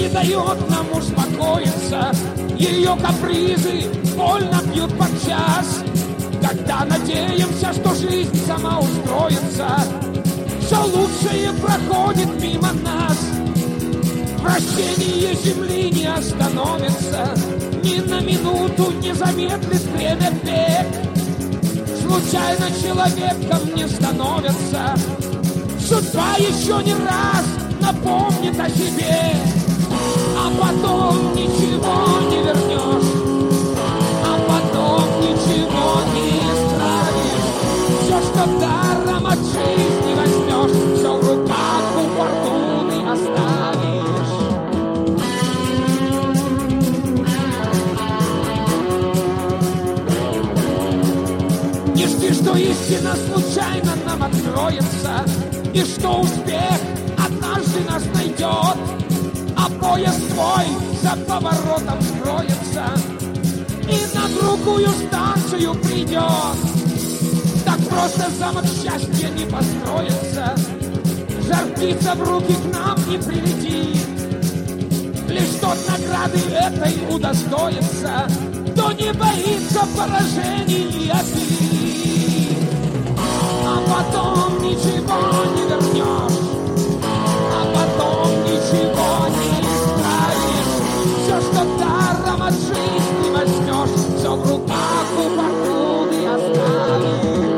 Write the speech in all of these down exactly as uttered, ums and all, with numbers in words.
не дает нам успокоиться. Ее капризы больно бьют подчас. Когда надеемся, что жизнь сама устроится, все лучшее проходит мимо нас. Вращение земли не остановится, ни на минуту не замедлит время бег. Случайно человеком не становится, судьба еще не раз напомнит о себе. А потом ничего не вернешь, а потом ничего не исправишь. Все, что даром от жизни возьмешь, все в руках у фортуны оставишь. Не жди, что истина случайно нам откроется, и что успех однажды нас найдет, а поезд твой за поворотом скроется и на другую станцию придет. Так просто замок счастья не построится, жар птица в руки к нам не прилетит. Лишь тот награды этой удостоится, кто не боится поражений и обид. А потом ничего не вернешь, а потом ничего не исправишь. Все, что даром от жизни возьмешь, все в руках у фортуны оставишь.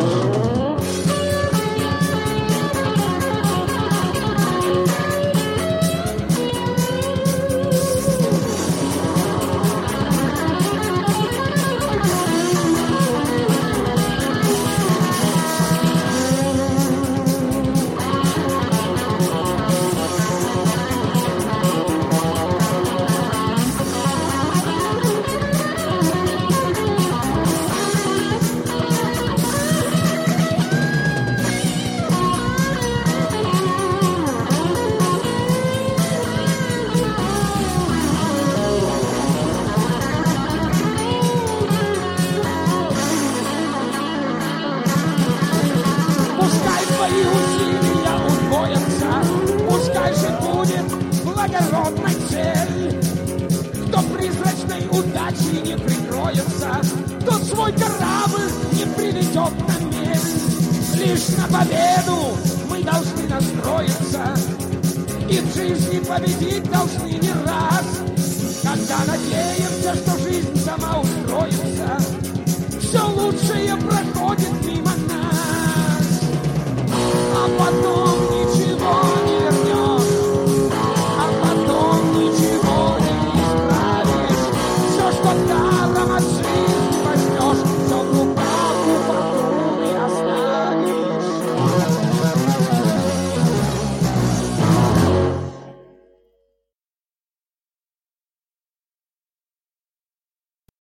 Благородной цель. Кто призрачной удачей не прикроется, тот свой корабль не приведет на мель. Лишь на победу мы должны настроиться, и в жизни победить должны не раз. Когда надеемся, что жизнь сама устроится, все лучшее проходит мимо нас. А потом ничего не вернешь, а потом ничего не исправишь. Все, что